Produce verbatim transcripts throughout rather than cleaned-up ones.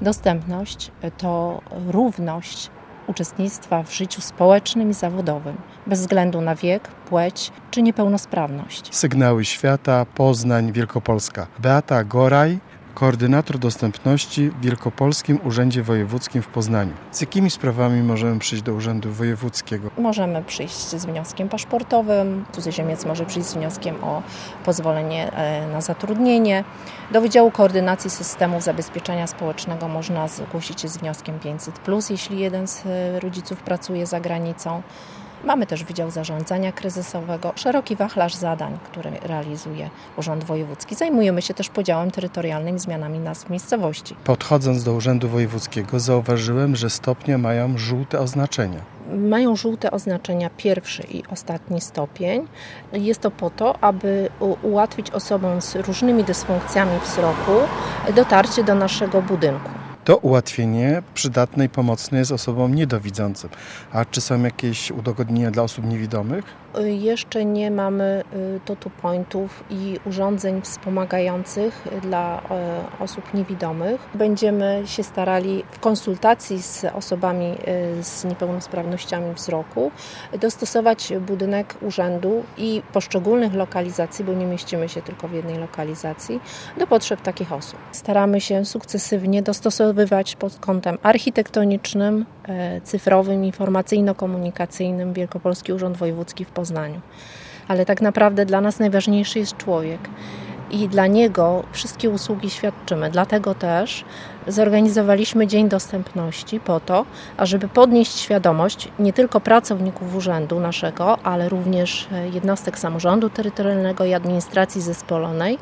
Dostępność to równość uczestnictwa w życiu społecznym i zawodowym, bez względu na wiek, płeć czy niepełnosprawność. Sygnały Świata, Poznań, Wielkopolska. Beata Goraj, koordynator dostępności w Wielkopolskim Urzędzie Wojewódzkim w Poznaniu. Z jakimi sprawami możemy przyjść do Urzędu Wojewódzkiego? Możemy przyjść z wnioskiem paszportowym, cudzoziemiec może przyjść z wnioskiem o pozwolenie na zatrudnienie. Do Wydziału Koordynacji Systemów Zabezpieczenia Społecznego można zgłosić się z wnioskiem pięćset plus, jeśli jeden z rodziców pracuje za granicą. Mamy też Wydział Zarządzania Kryzysowego, szeroki wachlarz zadań, który realizuje Urząd Wojewódzki. Zajmujemy się też podziałem terytorialnym i zmianami nazw miejscowości. Podchodząc do Urzędu Wojewódzkiego zauważyłem, że stopnie mają żółte oznaczenia. Mają żółte oznaczenia pierwszy i ostatni stopień. Jest to po to, aby ułatwić osobom z różnymi dysfunkcjami wzroku dotarcie do naszego budynku. To ułatwienie przydatne i pomocne jest osobom niedowidzącym. A czy są jakieś udogodnienia dla osób niewidomych? Jeszcze nie mamy totu pointów i urządzeń wspomagających dla osób niewidomych. Będziemy się starali w konsultacji z osobami z niepełnosprawnościami wzroku dostosować budynek urzędu i poszczególnych lokalizacji, bo nie mieścimy się tylko w jednej lokalizacji, do potrzeb takich osób. Staramy się sukcesywnie dostosowywać pod kątem architektonicznym, cyfrowym, informacyjno-komunikacyjnym Wielkopolski Urząd Wojewódzki w Poznaniu. Ale tak naprawdę dla nas najważniejszy jest człowiek i dla niego wszystkie usługi świadczymy. Dlatego też zorganizowaliśmy Dzień Dostępności po to, ażeby podnieść świadomość nie tylko pracowników urzędu naszego, ale również jednostek samorządu terytorialnego i administracji zespolonej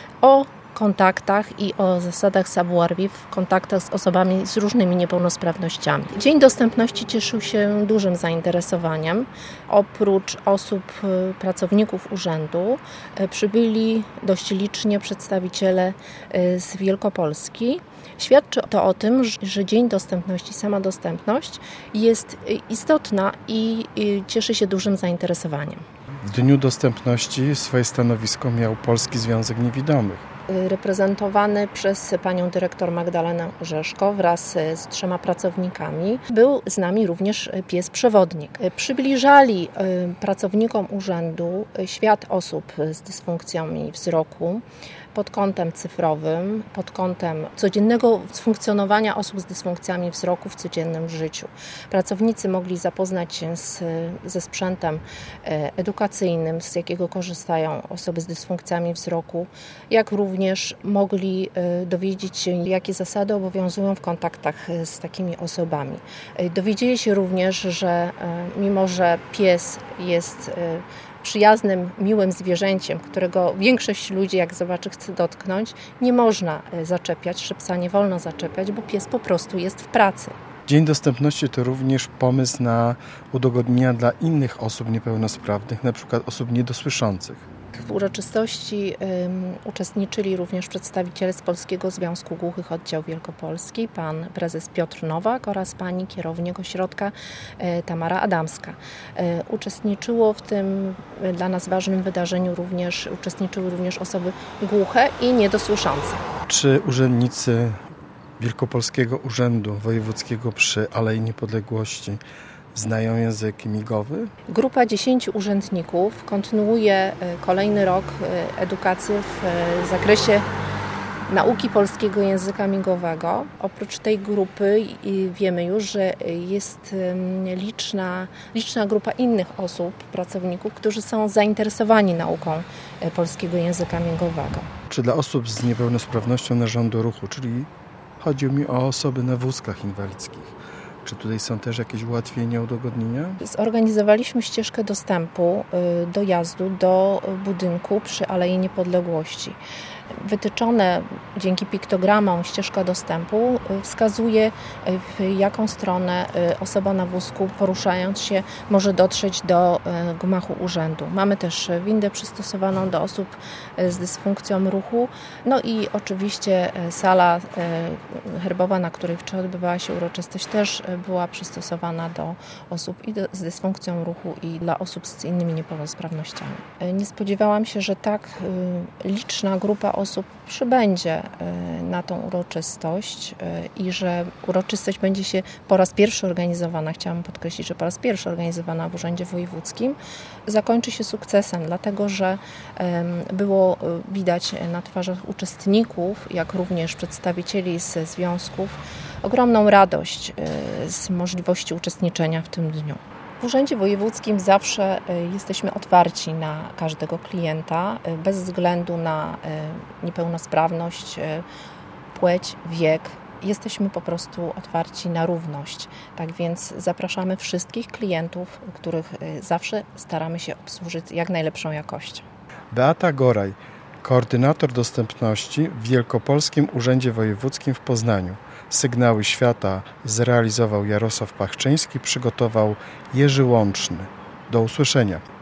o kontaktach i o zasadach savoir-vivre w kontaktach z osobami z różnymi niepełnosprawnościami. Dzień Dostępności cieszył się dużym zainteresowaniem. Oprócz osób, pracowników urzędu przybyli dość licznie przedstawiciele z Wielkopolski. Świadczy to o tym, że Dzień Dostępności, sama dostępność jest istotna i cieszy się dużym zainteresowaniem. W Dniu Dostępności swoje stanowisko miał Polski Związek Niewidomych. Reprezentowany przez panią dyrektor Magdalenę Rzeszko wraz z trzema pracownikami. Był z nami również pies przewodnik. Przybliżali pracownikom urzędu świat osób z dysfunkcjami wzroku pod kątem cyfrowym, pod kątem codziennego funkcjonowania osób z dysfunkcjami wzroku w codziennym życiu. Pracownicy mogli zapoznać się z, ze sprzętem edukacyjnym, z jakiego korzystają osoby z dysfunkcjami wzroku, jak również mogli dowiedzieć się, jakie zasady obowiązują w kontaktach z takimi osobami. Dowiedzieli się również, że mimo że pies jest przyjaznym, miłym zwierzęciem, którego większość ludzi, jak zobaczy, chce dotknąć, nie można zaczepiać, że psa nie wolno zaczepiać, bo pies po prostu jest w pracy. Dzień Dostępności to również pomysł na udogodnienia dla innych osób niepełnosprawnych, na przykład osób niedosłyszących. W uroczystości um, uczestniczyli również przedstawiciele z Polskiego Związku Głuchych Oddział Wielkopolski, pan prezes Piotr Nowak oraz pani kierownik ośrodka e, Tamara Adamska. E, uczestniczyło w tym e, dla nas ważnym wydarzeniu również, uczestniczyły również osoby głuche i niedosłyszące. Czy urzędnicy Wielkopolskiego Urzędu Wojewódzkiego przy Alei Niepodległości znają język migowy? Grupa dziesięciu urzędników kontynuuje kolejny rok edukacji w zakresie nauki polskiego języka migowego. Oprócz tej grupy wiemy już, że jest liczna, liczna grupa innych osób, pracowników, którzy są zainteresowani nauką polskiego języka migowego. Czy dla osób z niepełnosprawnością narządu ruchu, czyli chodzi mi o osoby na wózkach inwalidzkich, czy tutaj są też jakieś ułatwienia, udogodnienia? Zorganizowaliśmy ścieżkę dostępu dojazdu do budynku przy Alei Niepodległości. Wytyczone dzięki piktogramom ścieżka dostępu wskazuje, w jaką stronę osoba na wózku, poruszając się, może dotrzeć do gmachu urzędu. Mamy też windę przystosowaną do osób z dysfunkcją ruchu. No i oczywiście sala herbowa, na której wczoraj odbywała się uroczystość, też była przystosowana do osób i do, z dysfunkcją ruchu i dla osób z innymi niepełnosprawnościami. Nie spodziewałam się, że tak liczna grupa osób przybędzie na tą uroczystość i że uroczystość będzie się po raz pierwszy organizowana, chciałam podkreślić, że po raz pierwszy organizowana w Urzędzie Wojewódzkim, zakończy się sukcesem, dlatego że było widać na twarzach uczestników, jak również przedstawicieli ze związków, ogromną radość z możliwości uczestniczenia w tym dniu. W Urzędzie Wojewódzkim zawsze jesteśmy otwarci na każdego klienta, bez względu na niepełnosprawność, płeć, wiek. Jesteśmy po prostu otwarci na równość. Tak więc zapraszamy wszystkich klientów, których zawsze staramy się obsłużyć jak najlepszą jakością. Beata Goraj, koordynator dostępności w Wielkopolskim Urzędzie Wojewódzkim w Poznaniu. Sygnały świata zrealizował Jarosław Pachczyński, przygotował Jerzy Łączny. Do usłyszenia.